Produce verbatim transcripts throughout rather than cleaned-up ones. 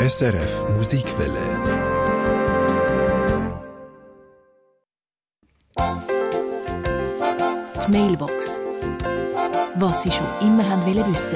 S R F Musikwelle. Die Mailbox. Was Sie schon immer haben wollen wissen.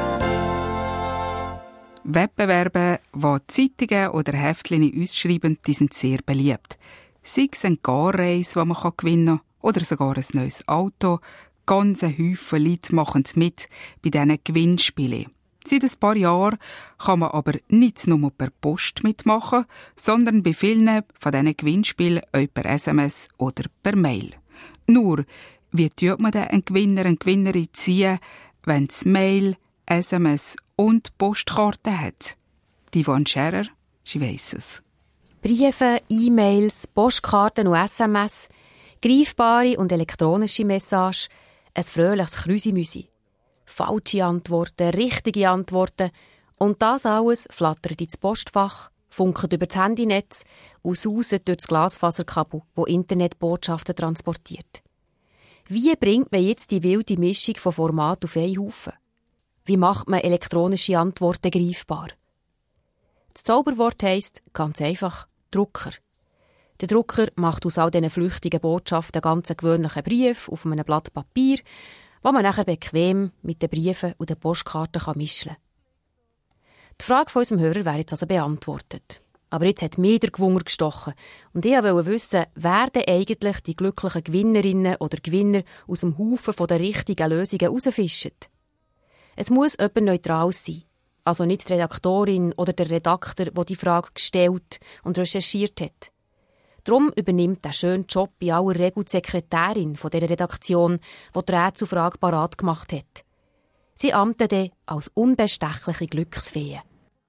Wettbewerbe, die Zeitungen oder Heftchen ausschreiben, die sind sehr beliebt. Sei es ein Garreise, die man gewinnen kann, oder sogar ein neues Auto. Ganze Häufen Leute machen mit bei diesen Gewinnspielen. Seit ein paar Jahren kann man aber nicht nur per Post mitmachen, sondern bei vielen von diesen Gewinnspielen auch per S M S oder per Mail. Nur, wie tut man denn einen Gewinner, eine Gewinnerin ziehen, wenn es Mail, S M S und Postkarte hat? Die Yvonne Scherer, sie weiss es. Briefe, E-Mails, Postkarten und S M S, greifbare und elektronische Messagen, ein fröhliches Krüsimüsi. Falsche Antworten, richtige Antworten und das alles flattert ins Postfach, funkelt über das Handynetz und sauset durch das Glasfaserkabel, das Internetbotschaften transportiert. Wie bringt man jetzt die wilde Mischung von Format auf einen Haufen? Wie macht man elektronische Antworten greifbar? Das Zauberwort heisst, ganz einfach, Drucker. Der Drucker macht aus all diesen flüchtigen Botschaften einen ganz gewöhnlichen Brief auf einem Blatt Papier, den man nachher bequem mit den Briefen und den Postkarten mischen kann. Die Frage von unserem Hörer wäre jetzt also beantwortet. Aber jetzt hat mir der Gewunger gestochen und ich wollte wissen, wer denn eigentlich die glücklichen Gewinnerinnen oder Gewinner aus dem Haufen der richtigen Lösungen herausfischen. Es muss jemand neutral sein, also nicht die Redaktorin oder der Redakteur, der die Frage gestellt und recherchiert hat. Darum übernimmt der schöne Job in aller Regel die Sekretärin von dieser Redaktion, die die Rätselfrage parat gemacht hat. Sie amten dann als unbestechliche Glücksfee.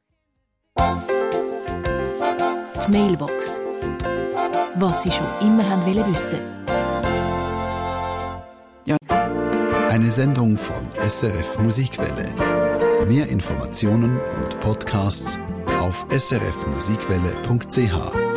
Die Mailbox. Was Sie schon immer haben wollen wissen. Ja. Eine Sendung von S R F Musikwelle. Mehr Informationen und Podcasts auf s r f musikwelle punkt c h.